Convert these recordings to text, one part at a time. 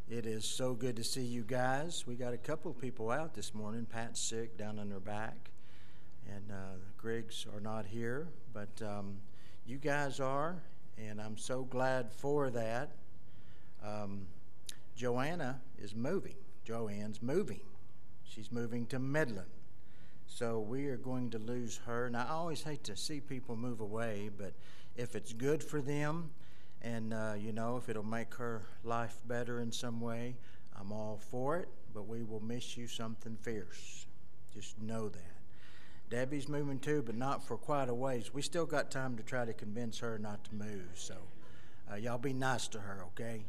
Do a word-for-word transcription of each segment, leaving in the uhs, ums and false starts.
It is so good to see you guys. We got a couple of people out this morning. Pat's sick down on her back, and uh, Griggs are not here, but um, you guys are, and I'm so glad for that. Um, Joanna is moving. Joanne's moving. She's moving to Midland. So we are going to lose her. And I always hate to see people move away, but if it's good for them, and, uh, you know, if it'll make her life better in some way, I'm all for it, but we will miss you something fierce. Just know that. Debbie's moving too, but not for quite a ways. We still got time to try to convince her not to move, so uh, y'all be nice to her, okay?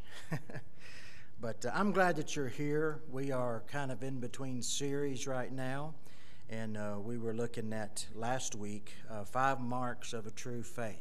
But uh, I'm glad that you're here. We are kind of in between series right now, and uh, we were looking at last week, uh, Five Marks of a True Faith.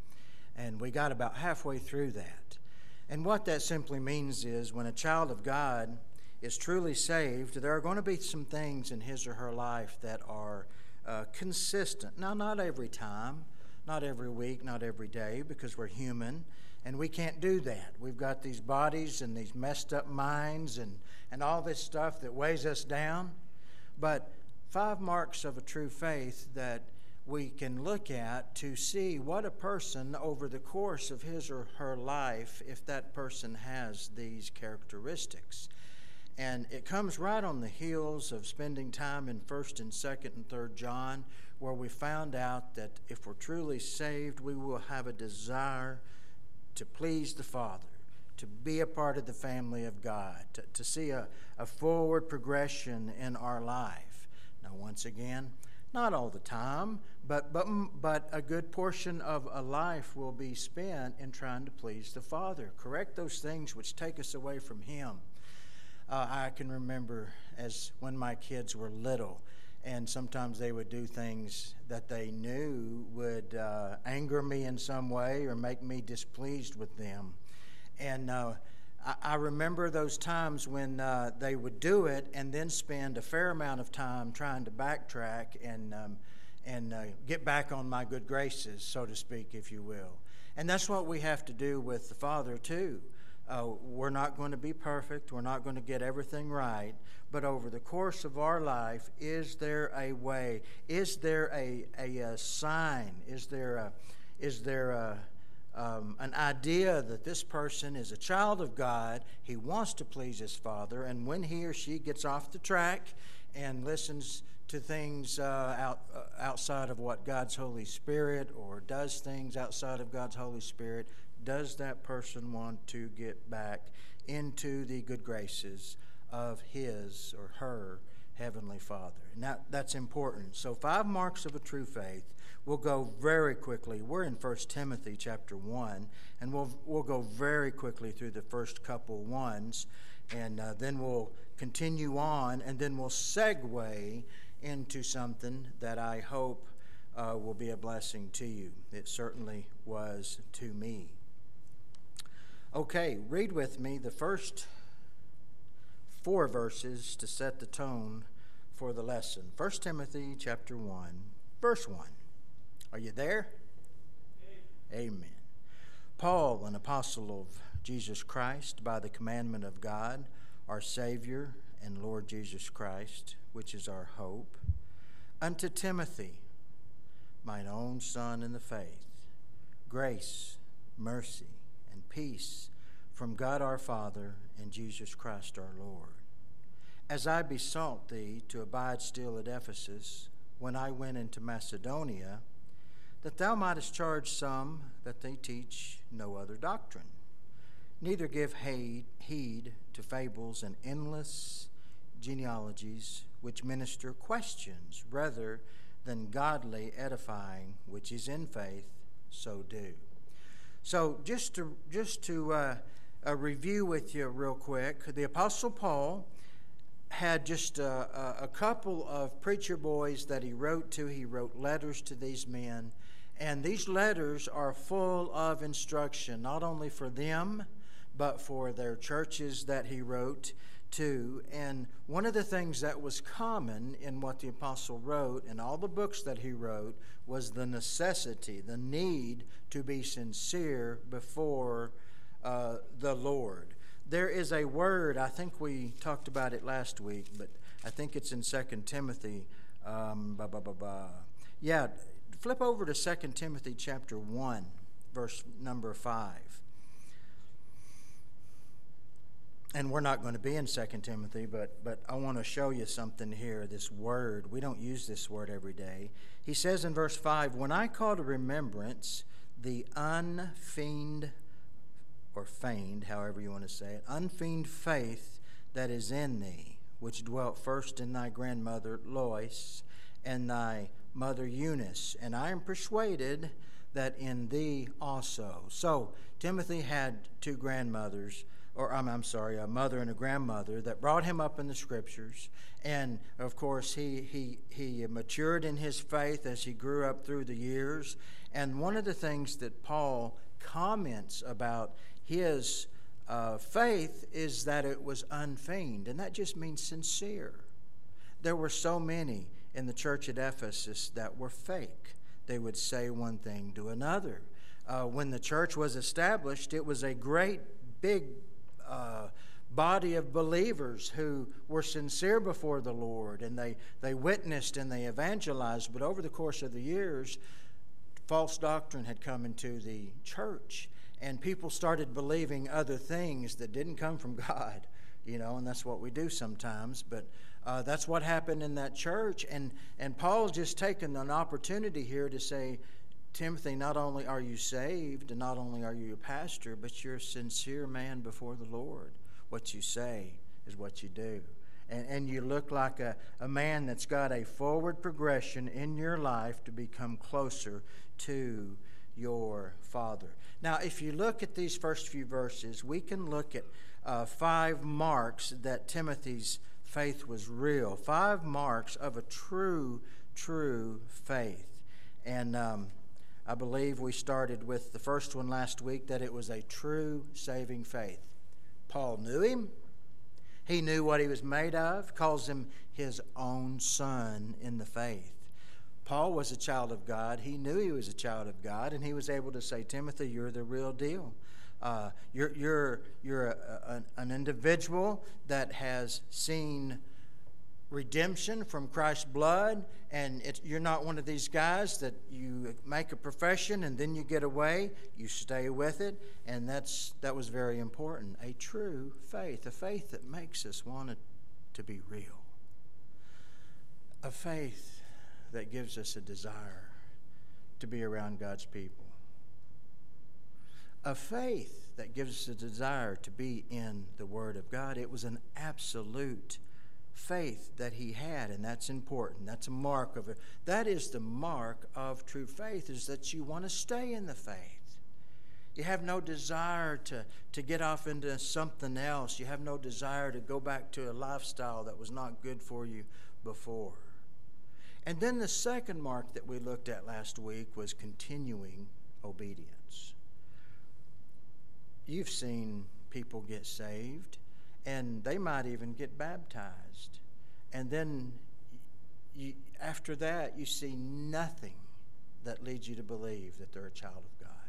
And we got about halfway through that. And what that simply means is when a child of God is truly saved, there are going to be some things in his or her life that are uh, consistent. Now, not every time, not every week, not every day, because we're human, and we can't do that. We've got these bodies and these messed up minds and, and all this stuff that weighs us down. But five marks of a true faith that we can look at to see what a person over the course of his or her life, if that person has these characteristics. And it comes right on the heels of spending time in first and second and third John, where we found out that if we're truly saved, we will have a desire to please the Father, to be a part of the family of God, to, to see a, a forward progression in our life. Now, once again, not all the time, but, but, but a good portion of a life will be spent in trying to please the Father. Correct those things which take us away from Him. Uh, I can remember as when my kids were little, and sometimes they would do things that they knew would uh, anger me in some way or make me displeased with them. And uh, I, I remember those times when uh, they would do it and then spend a fair amount of time trying to backtrack and um, and uh, get back on my good graces, so to speak, if you will. And that's what we have to do with the Father, too. Uh, we're not going to be perfect. We're not going to get everything right. But over the course of our life, is there a way? Is there a, a, a sign? Is there a, is there a, um, an idea that this person is a child of God? He wants to please his Father. And when he or she gets off the track and listens to things uh, out, uh, outside of what God's Holy Spirit, or does things outside of God's Holy Spirit, does that person want to get back into the good graces of his or her Heavenly Father? And that, that's important. So five marks of a true faith. We'll go very quickly. We're in First Timothy chapter one, and we'll, we'll go very quickly through the first couple ones, and uh, then we'll continue on, and then we'll segue into something that I hope uh, will be a blessing to you. It certainly was to me. Okay, read with me the first four verses to set the tone for the lesson. First Timothy chapter one, verse one. Are you there? Amen. Amen. Paul, an apostle of Jesus Christ, by the commandment of God, our Savior and Lord Jesus Christ, which is our hope, unto Timothy, mine own son in the faith, grace, mercy, and peace from God our Father and Jesus Christ our Lord. As I besought thee to abide still at Ephesus, when I went into Macedonia, that thou mightest charge some that they teach no other doctrine, neither give heed to fables and endless genealogies, which minister questions rather than godly edifying, which is in faith, so do. So just to just to uh, uh, review with you real quick, the Apostle Paul had just uh, a, a couple of preacher boys that he wrote to. He wrote letters to these men, and these letters are full of instruction, not only for them, but for their churches that he wrote to. And one of the things that was common in what the apostle wrote and all the books that he wrote was the necessity, the need to be sincere before uh, the Lord. there is a word, I think we talked about it last week, but I think it's in Second Timothy. Um, bah, bah, bah, bah. Yeah, flip over to Second Timothy chapter one, verse number five. And we're not going to be in Second Timothy, but, but I want to show you something here, this word. We don't use this word every day. He says in verse five, when I call to remembrance the unfeigned, or feigned, however you want to say it, unfeigned faith that is in thee, which dwelt first in thy grandmother Lois and thy mother Eunice, and I am persuaded that in thee also. So Timothy had two grandmothers, or I'm, I'm sorry, a mother and a grandmother that brought him up in the Scriptures. And, of course, he, he, he matured in his faith as he grew up through the years. And one of the things that Paul comments about his uh, faith is that it was unfeigned, and that just means sincere. There were so many in the church at Ephesus that were fake. They would say one thing, do another. Uh, when the church was established, it was a great, big Uh, body of believers who were sincere before the Lord, and they, they witnessed and they evangelized. But over the course of the years, false doctrine had come into the church, and people started believing other things that didn't come from God, you know, and that's what we do sometimes. But uh, that's what happened in that church, and, and Paul's just taken an opportunity here to say, Timothy, not only are you saved, and not only are you a pastor, but you're a sincere man before the Lord. What you say is what you do. And, and you look like a, a man that's got a forward progression in your life to become closer to your Father. Now, if you look at these first few verses, we can look at uh, five marks that Timothy's faith was real. Five marks of a true, true faith. And um, I believe we started with the first one last week, that it was a true saving faith. Paul knew him. He knew what he was made of. Calls him his own son in the faith. Paul was a child of God. He knew he was a child of God, and he was able to say, Timothy, you're the real deal. Uh, you're you're you're a, a, an individual that has seen redemption from Christ's blood, and it, you're not one of these guys that you make a profession and then you get away. You stay with it, and that's that was very important. A true faith, a faith that makes us want it to be real. A faith that gives us a desire to be around God's people. A faith that gives us a desire to be in the Word of God. It was an absolute faith that he had, and that's important. That's a mark of it. That is the mark of true faith, is that you want to stay in the faith. You have no desire to, to get off into something else. You have no desire to go back to a lifestyle that was not good for you before. And then the second mark that we looked at last week was continuing obedience. You've seen people get saved, and they might even get baptized. And then you, after that, you see nothing that leads you to believe that they're a child of God.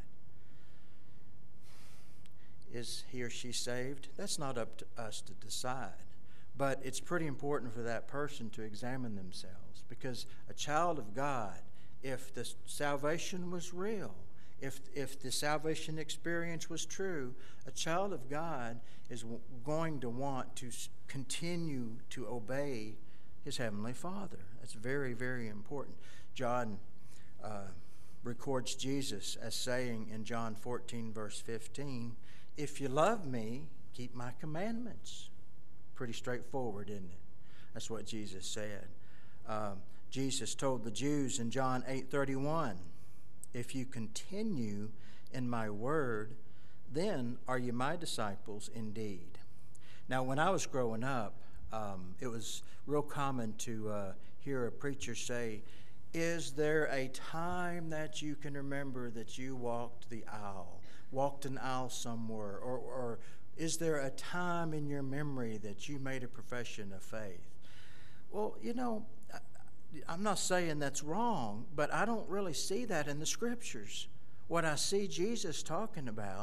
Is he or she saved? That's not up to us to decide. But it's pretty important for that person to examine themselves, because a child of God, if the salvation was real, If if the salvation experience was true, a child of God is w- going to want to s- continue to obey his Heavenly Father. That's very, very important. John uh, records Jesus as saying in John fourteen, verse fifteen, if you love me, keep my commandments. Pretty straightforward, isn't it? That's what Jesus said. Um, Jesus told the Jews in John eight thirty-one, if you continue in my word, then are you my disciples indeed. Now, when I was growing up, um, it was real common to uh, hear a preacher say, is there a time that you can remember that you walked the aisle, walked an aisle somewhere, or, or is there a time in your memory that you made a profession of faith? Well, you know, I'm not saying that's wrong, but I don't really see that in the Scriptures. What I see Jesus talking about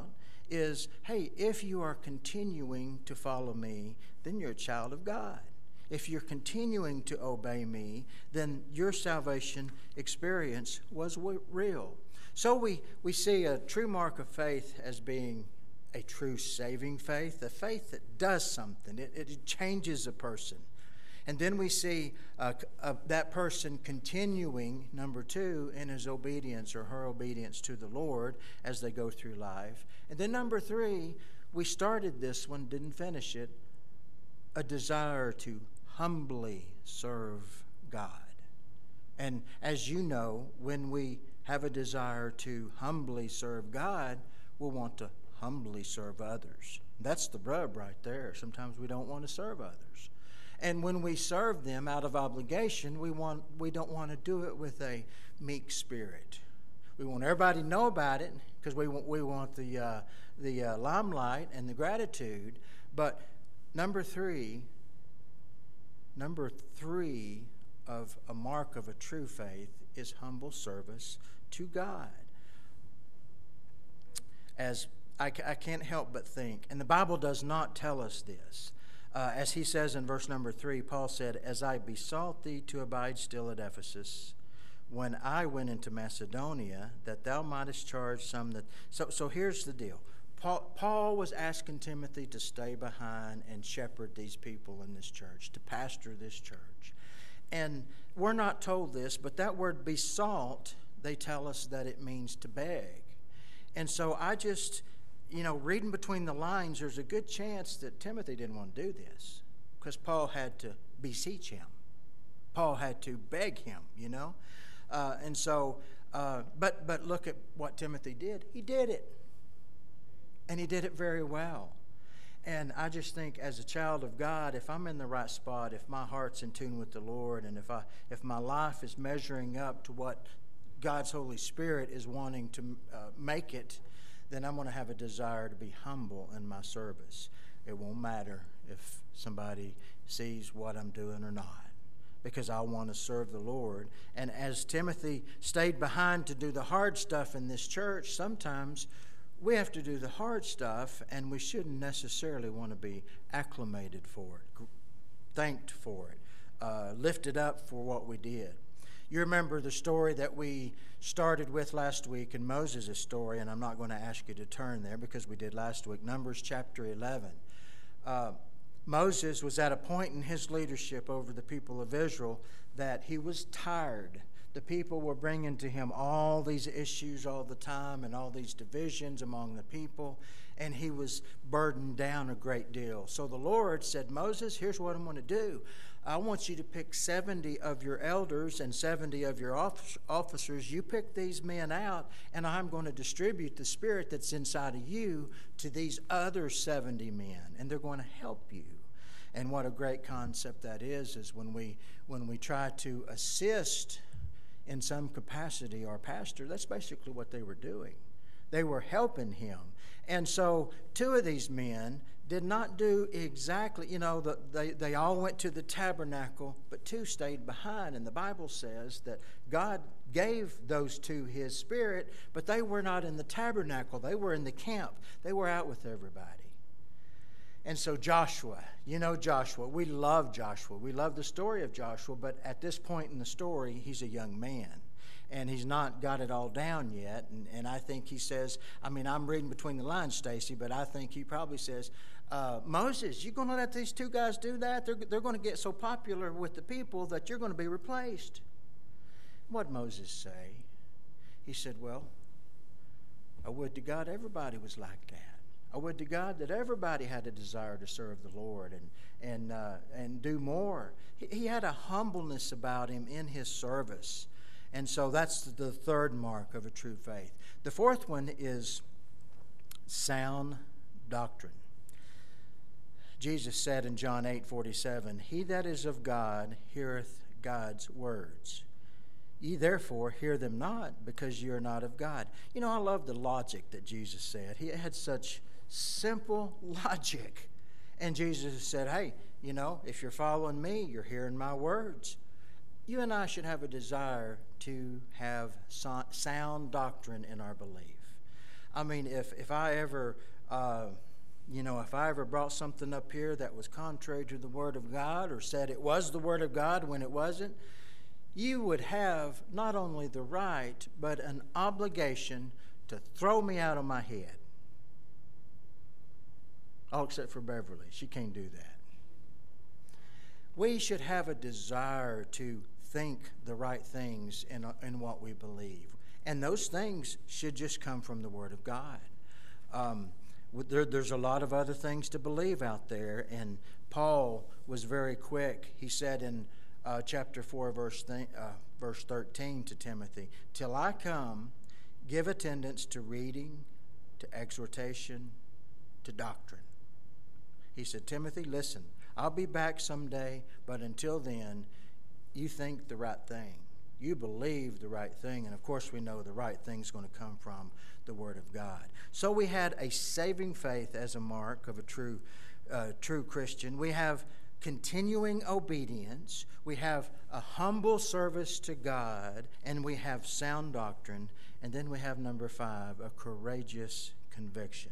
is, hey, if you are continuing to follow me, then you're a child of God. If you're continuing to obey me, then your salvation experience was w- real. So we, we see a true mark of faith as being a true saving faith, a faith that does something. It, it changes a person. And then we see uh, uh, that person continuing, number two, in his obedience or her obedience to the Lord as they go through life. And then number three, we started this one, didn't finish it, a desire to humbly serve God. And as you know, when we have a desire to humbly serve God, we'll want to humbly serve others. That's the rub right there. Sometimes we don't want to serve others. And when we serve them out of obligation, we want we don't want to do it with a meek spirit. We want everybody to know about it because we want we want the uh, the uh, limelight and the gratitude. But number three, number three of a mark of a true faith is humble service to God. As I, I can't help but think, and the Bible does not tell us this. Uh, as he says in verse number three, Paul said, "As I besought thee to abide still at Ephesus, when I went into Macedonia, that thou mightest charge some that..." So, so here's the deal. Paul, Paul was asking Timothy to stay behind and shepherd these people in this church, to pastor this church. And we're not told this, but that word besought, they tell us that it means to beg. And so I just... You know, reading between the lines, there's a good chance that Timothy didn't want to do this because Paul had to beseech him. Paul had to beg him, you know. Uh, and so, uh, but but look at what Timothy did. He did it. And he did it very well. And I just think as a child of God, if I'm in the right spot, if my heart's in tune with the Lord, and if I if my life is measuring up to what God's Holy Spirit is wanting to uh, make it, then I'm going to have a desire to be humble in my service. It won't matter if somebody sees what I'm doing or not, because I want to serve the Lord. And as Timothy stayed behind to do the hard stuff in this church, sometimes we have to do the hard stuff, and we shouldn't necessarily want to be acclimated for it, thanked for it, uh, lifted up for what we did. You remember the story that we started with last week in Moses' story, and I'm not going to ask you to turn there because we did last week, Numbers chapter eleven. Uh, Moses was at a point in his leadership over the people of Israel that he was tired. The people were bringing to him all these issues all the time and all these divisions among the people, and he was burdened down a great deal. So the Lord said, "Moses, here's what I'm going to do. I want you to pick seventy of your elders and seventy of your officers. You pick these men out, and I'm going to distribute the Spirit that's inside of you to these other seventy men, and they're going to help you." And what a great concept that is, is when we when we try to assist in some capacity our pastor, that's basically what they were doing. They were helping him. And so two of these men did not do exactly, you know, the, they, they all went to the tabernacle, but two stayed behind. And the Bible says that God gave those two his Spirit, but they were not in the tabernacle. They were in the camp. They were out with everybody. And so Joshua, you know Joshua, we love Joshua. We love the story of Joshua, but at this point in the story, he's a young man. And he's not got it all down yet. And, and I think he says, I mean, I'm reading between the lines, Stacy, but I think he probably says, uh, Moses, you going to let these two guys do that? They're, they're going to get so popular with the people that you're going to be replaced. What'd Moses say? He said, well, I would to God everybody was like that. I would to God that everybody had a desire to serve the Lord and and uh, and do more. He, he had a humbleness about him in his service. And so that's the third mark of a true faith. The fourth one is sound doctrine. Jesus said in John eight forty-seven, "He that is of God heareth God's words. Ye therefore hear them not, because ye are not of God." You know, I love the logic that Jesus said. He had such simple logic. And Jesus said, hey, you know, if you're following me, you're hearing my words. You and I should have a desire to have sound doctrine in our belief. I mean, if, if I ever uh, you know, if I ever brought something up here that was contrary to the Word of God or said it was the Word of God when it wasn't, you would have not only the right, but an obligation to throw me out of my head. All except for Beverly. She can't do that. We should have a desire to think the right things in, in what we believe. And those things should just come from the Word of God. Um, there, there's a lot of other things to believe out there, and Paul was very quick. He said in uh, chapter four, verse, th- uh, verse thirteen to Timothy, "Till I come, give attendance to reading, to exhortation, to doctrine." He said, Timothy, listen, I'll be back someday, but until then, you think the right thing. You believe the right thing, and of course we know the right thing is going to come from the Word of God. So we had a saving faith as a mark of a true, uh, true Christian. We have continuing obedience. We have a humble service to God, and we have sound doctrine. And then we have number five, a courageous conviction.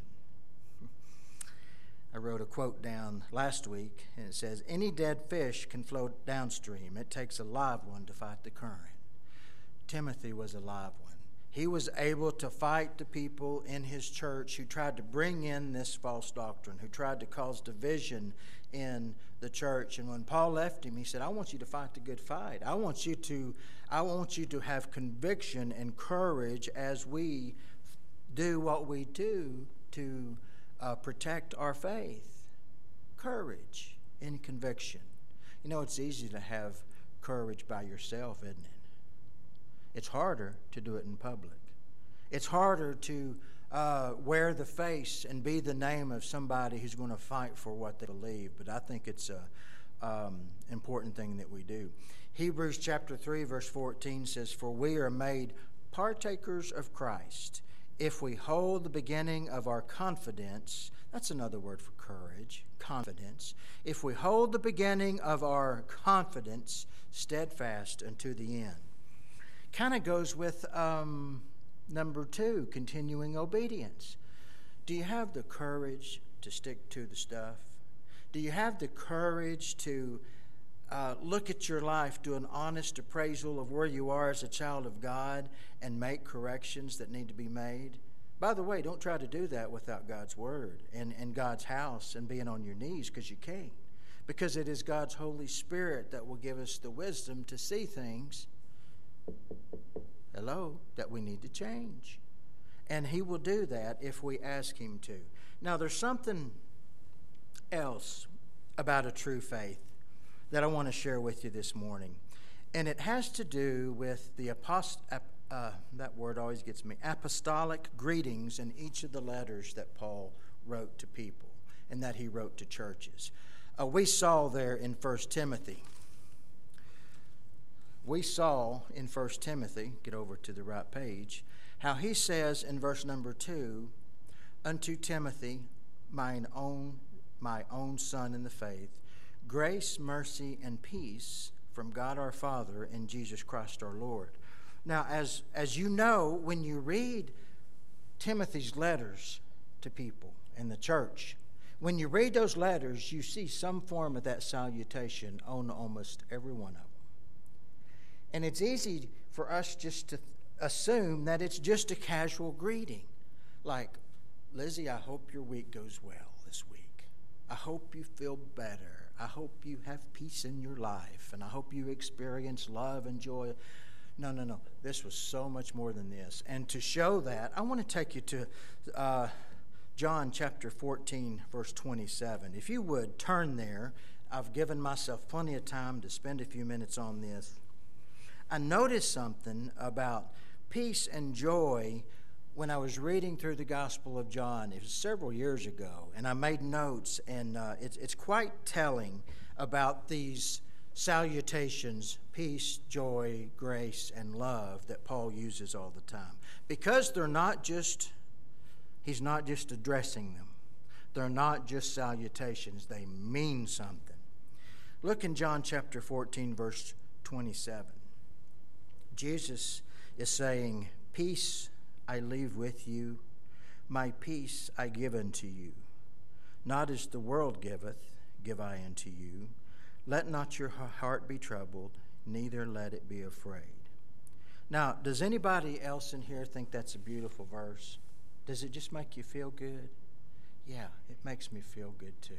I wrote a quote down last week, and it says, "Any dead fish can float downstream. It takes a live one to fight the current." Timothy was a live one. He was able to fight the people in his church who tried to bring in this false doctrine, who tried to cause division in the church. And when Paul left him, he said, I want you to fight the good fight. I want you to, I want you to have conviction and courage as we do what we do to Uh, protect our faith. Courage and conviction. You know, it's easy to have courage by yourself, isn't it? It's harder to do it in public. It's harder to uh, wear the face and be the name of somebody who's going to fight for what they believe. But I think it's an um, important thing that we do. Hebrews chapter three, verse fourteen says, "For we are made partakers of Christ, if we hold the beginning of our confidence," that's another word for courage, confidence. "If we hold the beginning of our confidence steadfast unto the end." Kind of goes with um, number two, continuing obedience. Do you have the courage to stick to the stuff? Do you have the courage to Uh, look at your life, do an honest appraisal of where you are as a child of God, and make corrections that need to be made? By the way, don't try to do that without God's Word and, and God's house and being on your knees, because you can't. Because it is God's Holy Spirit that will give us the wisdom to see things, hello, that we need to change. And He will do that if we ask Him to. Now, there's something else about a true faith that I want to share with you this morning. And it has to do with the apost- uh, that word always gets me, apostolic greetings in each of the letters that Paul wrote to people and that he wrote to churches. Uh, we saw there in First Timothy, we saw in First Timothy, get over to the right page, how he says in verse number two, "Unto Timothy, mine own, my own son in the faith, grace, mercy, and peace from God our Father and Jesus Christ our Lord." Now, as, as you know, when you read Timothy's letters to people in the church, when you read those letters, you see some form of that salutation on almost every one of them. And it's easy for us just to assume that it's just a casual greeting. Like, "Lizzie, I hope your week goes well this week. I hope you feel better. I hope you have peace in your life, and I hope you experience love and joy." No, no, no. This was so much more than this. And to show that, I want to take you to uh, John chapter fourteen, verse twenty-seven. If you would, turn there. I've given myself plenty of time to spend a few minutes on this. I noticed something about peace and joy when I was reading through the Gospel of John. It was several years ago, and I made notes, and uh, it's, it's quite telling about these salutations, peace, joy, grace, and love, that Paul uses all the time. Because they're not just, he's not just addressing them. They're not just salutations. They mean something. Look in John chapter fourteen, verse twenty-seven. Jesus is saying, "Peace I leave with you. My peace I give unto you. Not as the world giveth, give I unto you. Let not your heart be troubled, neither let it be afraid. Now, does anybody else in here think that's a beautiful verse? Does it just make you feel good? Yeah, it makes me feel good too.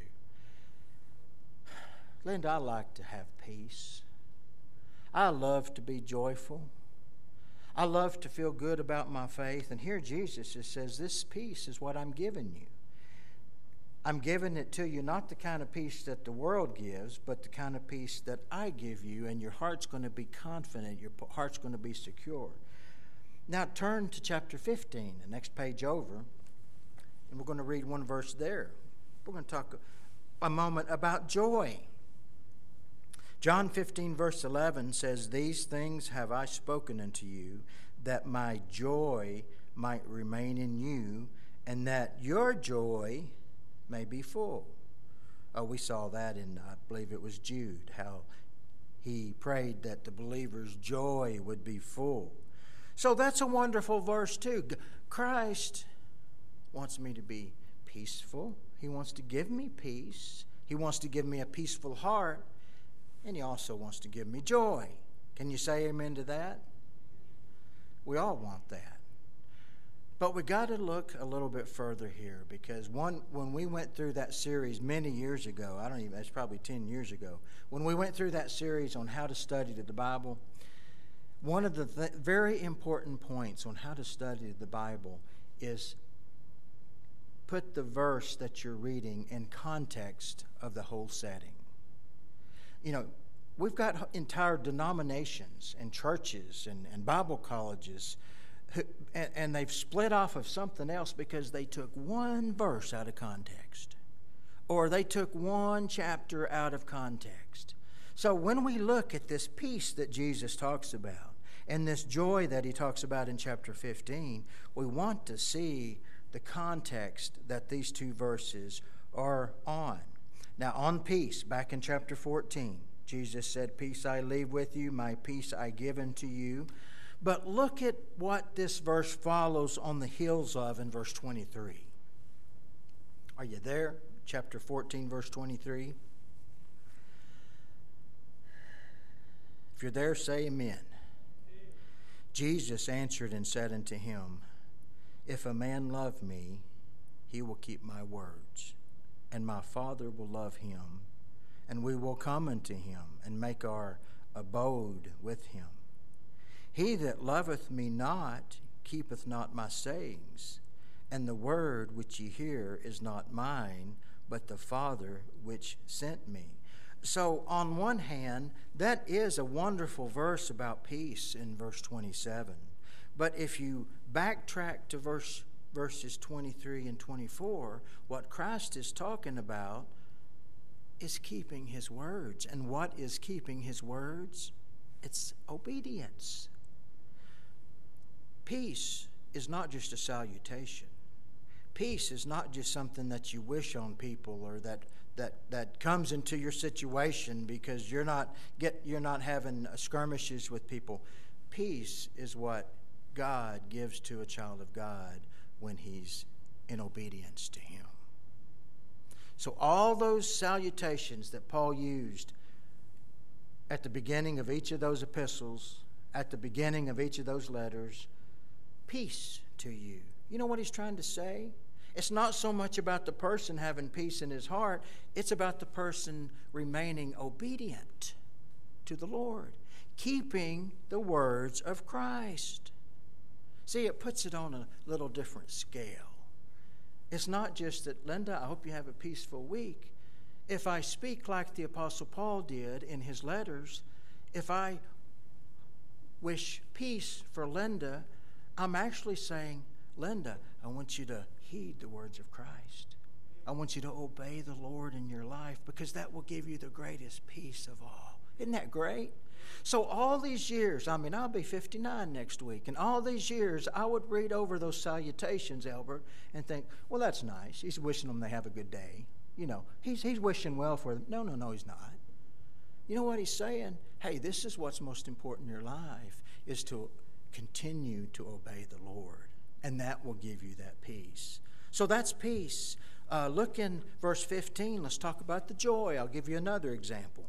Linda, I like to have peace. I love to be joyful. I love to feel good about my faith. And here Jesus just says, this peace is what I'm giving you. I'm giving it to you, not the kind of peace that the world gives, but the kind of peace that I give you, and your heart's going to be confident, your heart's going to be secure. Now turn to chapter fifteen, the next page over, and we're going to read one verse there. We're going to talk a moment about joy. John fifteen, verse eleven says, these things have I spoken unto you, that my joy might remain in you, and that your joy may be full. Oh, we saw that in, I believe it was Jude, how he prayed that the believer's joy would be full. So that's a wonderful verse too. Christ wants me to be peaceful. He wants to give me peace. He wants to give me a peaceful heart. And he also wants to give me joy. Can you say amen to that? We all want that. But we got to look a little bit further here, because one, when we went through that series many years ago, I don't even, it's probably ten years ago, when we went through that series on how to study the Bible, one of the th- very important points on how to study the Bible is put the verse that you're reading in context of the whole setting. You know, we've got entire denominations and churches and, and Bible colleges, who, and, and they've split off of something else because they took one verse out of context, or they took one chapter out of context. So when we look at this peace that Jesus talks about and this joy that he talks about in chapter fifteen, we want to see the context that these two verses are on. Now, on peace, back in chapter fourteen, Jesus said, peace I leave with you, my peace I give unto you. But look at what this verse follows on the heels of in verse twenty-three. Are you there? Chapter fourteen, verse twenty-three. If you're there, say amen. Amen. Jesus answered and said unto him, if a man love me, he will keep my words, and my Father will love him, and we will come unto him and make our abode with him. He that loveth me not keepeth not my sayings, and the word which ye hear is not mine, but the Father which sent me. So on one hand, that is a wonderful verse about peace in verse twenty-seven. But if you backtrack to verse verses twenty-three and twenty-four, what Christ is talking about is keeping his words. And what is keeping his words? It's obedience. Peace is not just a salutation. Peace is not just something that you wish on people, or that that that comes into your situation because you're not get you're not having skirmishes with people. Peace is what God gives to a child of God when he's in obedience to him. So all those salutations that Paul used at the beginning of each of those epistles, at the beginning of each of those letters, peace to you. You know what he's trying to say? It's not so much about the person having peace in his heart. It's about the person remaining obedient to the Lord, keeping the words of Christ. See, it puts it on a little different scale. It's not just that, Linda, I hope you have a peaceful week. If I speak like the Apostle Paul did in his letters, if I wish peace for Linda, I'm actually saying, Linda, I want you to heed the words of Christ. I want you to obey the Lord in your life, because that will give you the greatest peace of all. Isn't that great? So all these years, I mean, I'll be fifty-nine next week, and all these years I would read over those salutations, Albert, and think, well, that's nice. He's wishing them they have a good day. You know, he's, he's wishing well for them. No, no, no, he's not. You know what he's saying? Hey, this is what's most important in your life, is to continue to obey the Lord and that will give you that peace. So that's peace. Uh, look in verse fifteen. Let's talk about the joy. I'll give you another example.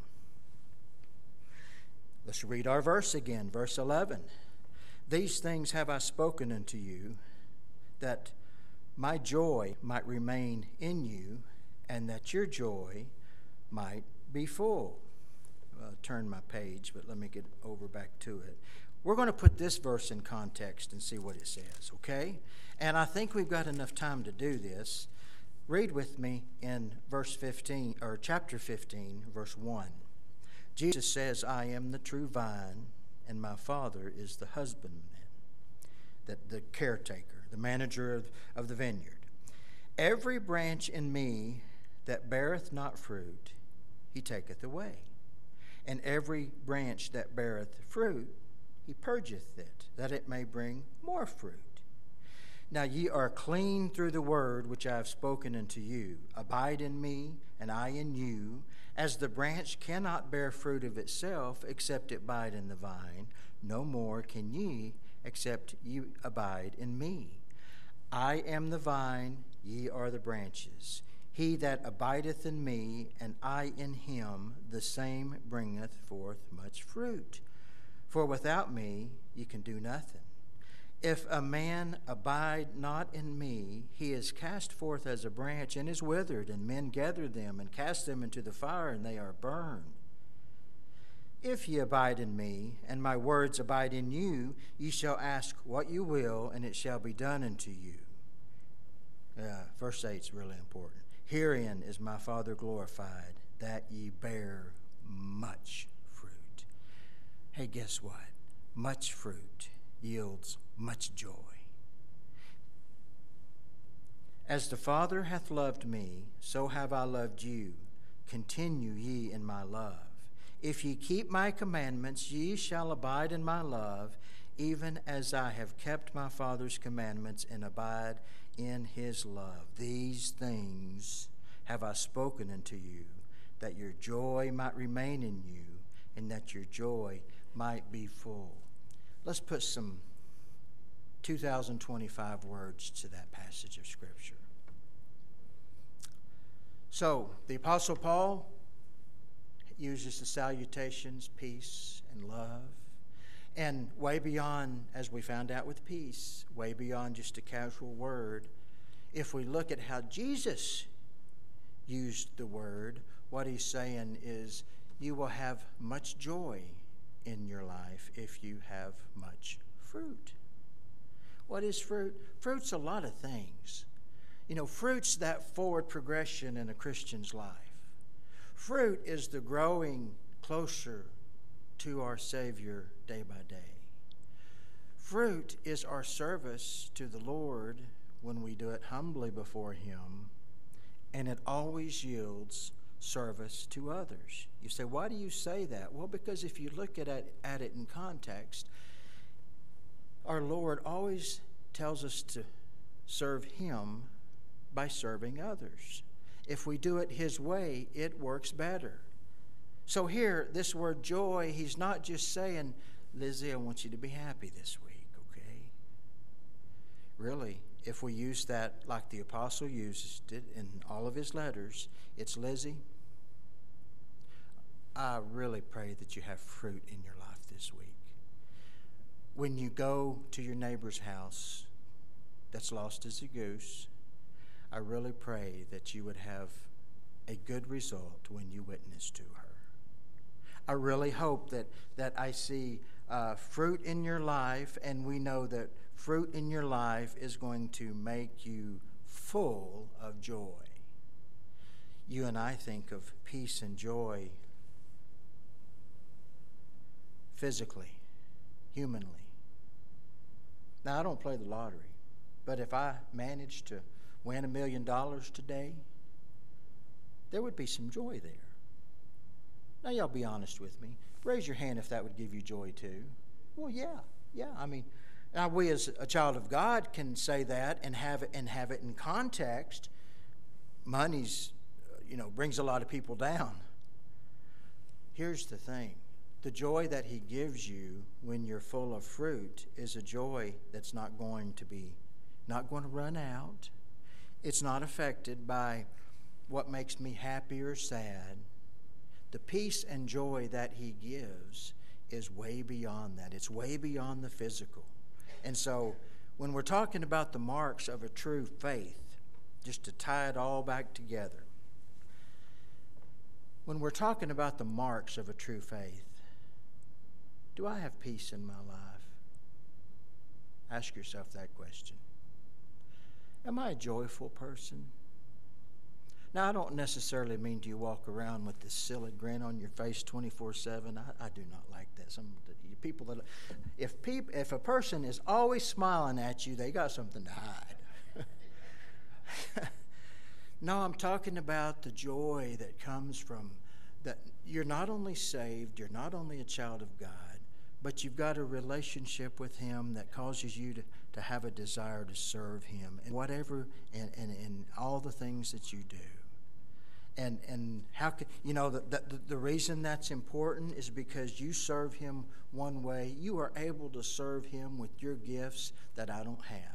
Let's read our verse again, verse eleven. These things have I spoken unto you, that my joy might remain in you, and that your joy might be full. Uh, turn my page, but let me get over back to it. We're going to put this verse in context and see what it says, okay? And I think we've got enough time to do this. Read with me in verse fifteen, or chapter fifteen, verse one. Jesus says, I am the true vine, and my Father is the husbandman, that the caretaker, the manager of, of the vineyard. Every branch in me that beareth not fruit, he taketh away. And every branch that beareth fruit, he purgeth it, that it may bring more fruit. Now ye are clean through the word which I have spoken unto you. Abide in me, and I in you. As the branch cannot bear fruit of itself, except it abide in the vine, no more can ye, except ye abide in me. I am the vine, ye are the branches. He that abideth in me, and I in him, the same bringeth forth much fruit. For without me ye can do nothing. If a man abide not in me, he is cast forth as a branch and is withered, and men gather them and cast them into the fire, and they are burned. If ye abide in me, and my words abide in you, ye shall ask what you will, and it shall be done unto you. Uh, verse eight is really important. Herein is my Father glorified, that ye bear much fruit. Hey, guess what? Much fruit yields much joy. As the Father hath loved me, so have I loved you. Continue ye in my love. If ye keep my commandments, ye shall abide in my love, even as I have kept my Father's commandments and abide in his love. These things have I spoken unto you, that your joy might remain in you, and that your joy might be full. Let's put some two thousand twenty-five words to that passage of Scripture. So, the Apostle Paul uses the salutations, peace and love. And way beyond, as we found out with peace, way beyond just a casual word, if we look at how Jesus used the word, what he's saying is, you will have much joy in your life if you have much fruit. What is fruit? Fruit's a lot of things. You know, fruit's that forward progression in a Christian's life. Fruit is the growing closer to our Savior day by day. Fruit is our service to the Lord when we do it humbly before him, and it always yields service to others. You say, why do you say that? Well, because if you look at it, at it in context, our Lord always tells us to serve him by serving others. If we do it his way, it works better. So here, this word joy, he's not just saying, Lizzie, I want you to be happy this week, okay? Really, if we use that like the apostle uses it in all of his letters, it's, Lizzie, I really pray that you have fruit in your life this week. When you go to your neighbor's house that's lost as a goose, I really pray that you would have a good result when you witness to her. I really hope that, that I see uh, fruit in your life, and we know that fruit in your life is going to make you full of joy. You and I think of peace and joy physically, humanly. Now, I don't play the lottery, but if I managed to win a million dollars today, there would be some joy there. Now, y'all be honest with me. Raise your hand if that would give you joy too. Well, yeah, yeah. I mean, now we as a child of God can say that and have it and have it in context. Money's, you know, brings a lot of people down. Here's the thing. The joy that he gives you when you're full of fruit is a joy that's not going to be not going to run out. It's not affected by what makes me happy or sad. The peace and joy that he gives is way beyond that. It's way beyond the physical. And so when we're talking about the marks of a true faith, just to tie it all back together, when we're talking about the marks of a true faith, do I have peace in my life? Ask yourself that question. Am I a joyful person? Now, I don't necessarily mean do you walk around with this silly grin on your face twenty-four seven. I, I do not like that. Some of the people that, if peop, if a person is always smiling at you, they got something to hide. No, I'm talking about the joy that comes from that you're not only saved, you're not only a child of God, but you've got a relationship with him that causes you to, to have a desire to serve him and whatever and, and, and all the things that you do. And and how can, you know, the, the, the reason that's important is because you serve him one way. You are able to serve him with your gifts that I don't have.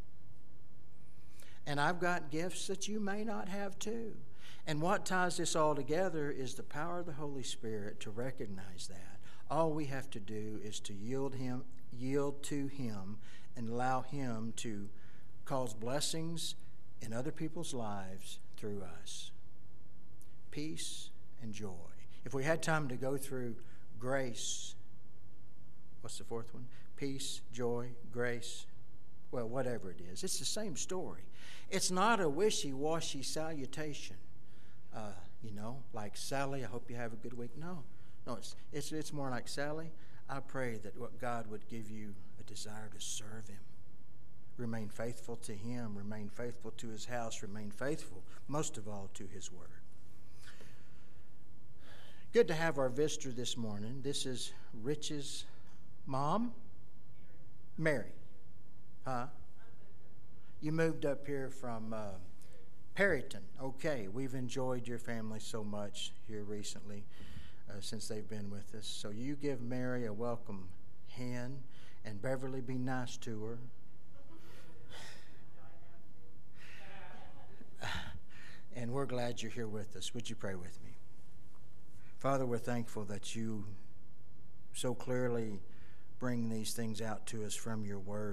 And I've got gifts that you may not have too. And what ties this all together is the power of the Holy Spirit to recognize that. All we have to do is to yield him, yield to him and allow him to cause blessings in other people's lives through us. Peace and joy. If we had time to go through grace, what's the fourth one? Peace, joy, grace. Well, whatever it is, it's the same story. It's not a wishy-washy salutation. Uh, you know, like Sally, I hope you have a good week. No, no, it's it's it's more like Sally. I pray that what God would give you a desire to serve him, remain faithful to him, remain faithful to his house, remain faithful, most of all, to his word. Good to have our visitor this morning. This is Rich's mom, Mary. Huh? You moved up here from uh, Perryton. Okay, we've enjoyed your family so much here recently uh, since they've been with us. So you give Mary a welcome hand, and Beverly, be nice to her. And we're glad you're here with us. Would you pray with me? Father, we're thankful that you so clearly bring these things out to us from your word.